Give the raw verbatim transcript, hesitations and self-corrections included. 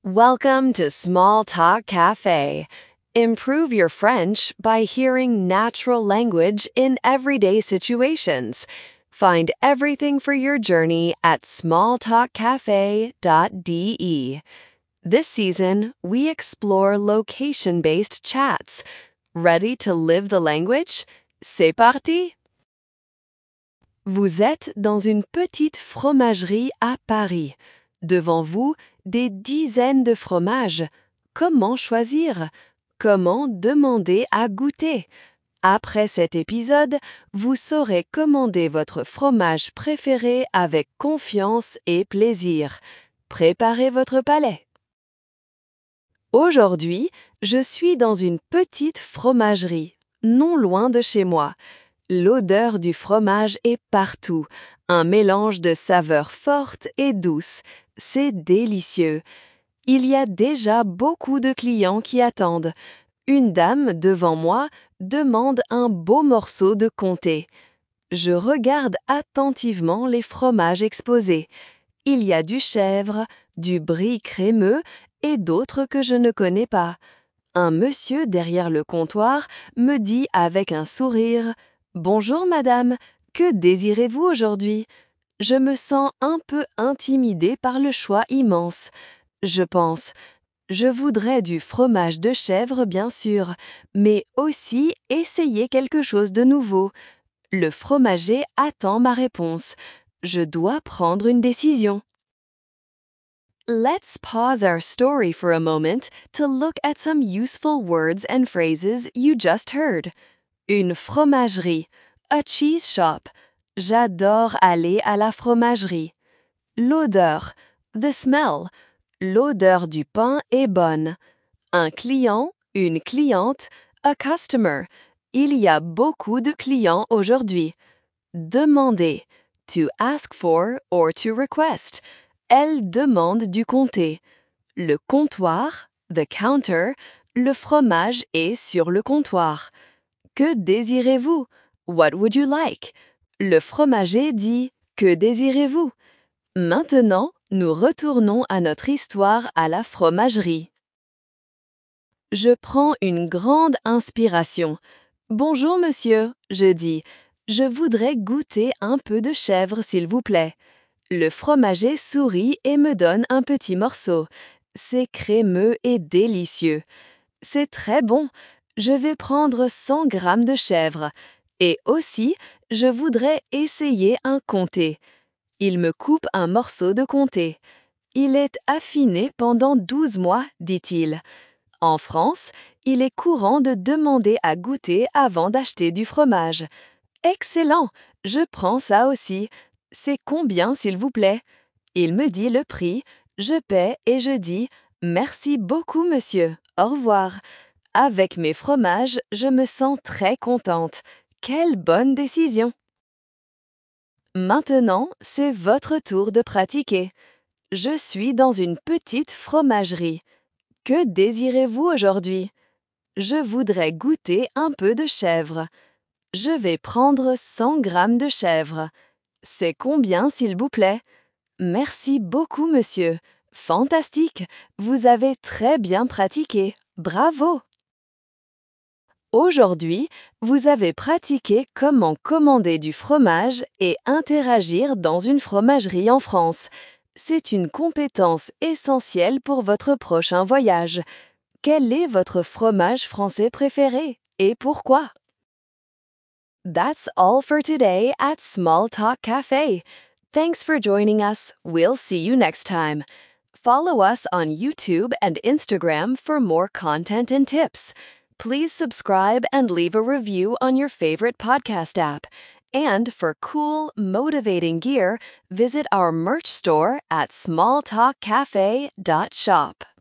Welcome to Small Talk Cafe. Improve your French by hearing natural language in everyday situations. Find everything for your journey at small talk cafe dot d e. This season, we explore location-based chats. Ready to live the language? C'est parti! Vous êtes dans une petite fromagerie à Paris. Devant vous, des dizaines de fromages. Comment choisir? Comment demander à goûter? Après cet épisode, vous saurez commander votre fromage préféré avec confiance et plaisir. Préparez votre palais. Aujourd'hui, je suis dans une petite fromagerie, non loin de chez moi. L'odeur du fromage est partout, un mélange de saveurs fortes et douces. C'est délicieux. Il y a déjà beaucoup de clients qui attendent. Une dame devant moi demande un beau morceau de comté. Je regarde attentivement les fromages exposés. Il y a du chèvre, du brie crémeux et d'autres que je ne connais pas. Un monsieur derrière le comptoir me dit avec un sourire « Bonjour madame, que désirez-vous aujourd'hui ?» Je me sens un peu intimidée par le choix immense. Je pense « Je voudrais du fromage de chèvre bien sûr, mais aussi essayer quelque chose de nouveau. » Le fromager attend ma réponse. Je dois prendre une décision. Let's pause our story for a moment to look at some useful words and phrases you just heard. Une fromagerie, a cheese shop. J'adore aller à la fromagerie. L'odeur, the smell. L'odeur du pain est bonne. Un client, une cliente, a customer. Il y a beaucoup de clients aujourd'hui. Demander, to ask for or to request. Elle demande du comté. Le comptoir, the counter, le fromage est sur le comptoir. Que désirez-vous? What would you like? Le fromager dit « Que désirez-vous » Maintenant, nous retournons à notre histoire à la fromagerie. Je prends une grande inspiration. « Bonjour monsieur », je dis. « Je voudrais goûter un peu de chèvre s'il vous plaît. » Le fromager sourit et me donne un petit morceau. C'est crémeux et délicieux. C'est très bon. Je vais prendre cent grammes de chèvre. Et aussi, je voudrais essayer un comté. Il me coupe un morceau de comté. Il est affiné pendant douze mois, dit-il. En France, il est courant de demander à goûter avant d'acheter du fromage. Excellent! Je prends ça aussi. C'est combien, s'il vous plaît? Il me dit le prix, je paie et je dis « Merci beaucoup, monsieur. Au revoir. » Avec mes fromages, je me sens très contente. Quelle bonne décision! Maintenant, c'est votre tour de pratiquer. Je suis dans une petite fromagerie. Que désirez-vous aujourd'hui? Je voudrais goûter un peu de chèvre. Je vais prendre cent grammes de chèvre. C'est combien, s'il vous plaît? Merci beaucoup, monsieur. Fantastique! Vous avez très bien pratiqué. Bravo! Aujourd'hui, vous avez pratiqué comment commander du fromage et interagir dans une fromagerie en France. C'est une compétence essentielle pour votre prochain voyage. Quel est votre fromage français préféré et pourquoi? That's all for today at Small Talk Cafe. Thanks for joining us. We'll see you next time. Follow us on YouTube and Instagram for more content and tips. Please subscribe and leave a review on your favorite podcast app. And for cool, motivating gear, visit our merch store at small talk cafe dot shop.